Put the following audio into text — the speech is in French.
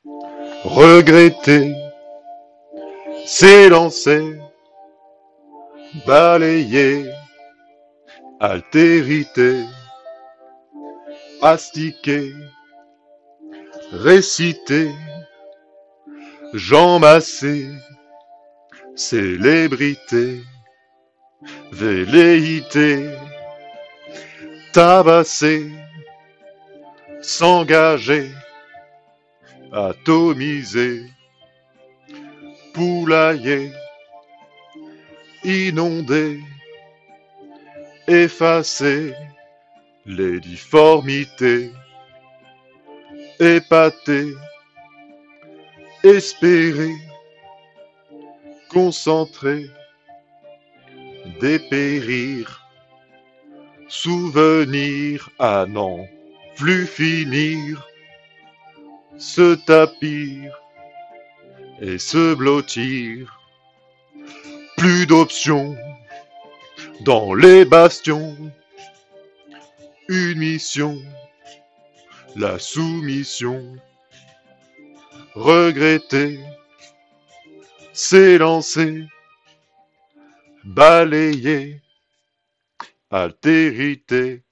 Regretter, s'élancer, balayer, altérité, astiquer, réciter, jambasser, célébrité, velléité, tabasser, s'engager, atomiser, poulailler, inonder, effacer les difformités, épater, espérer, concentrer, dépérir, souvenir à n'en plus finir, se tapir et se blottir. Plus d'options dans les bastions, une mission, la soumission, regretter, s'élancer, balayer, altérité,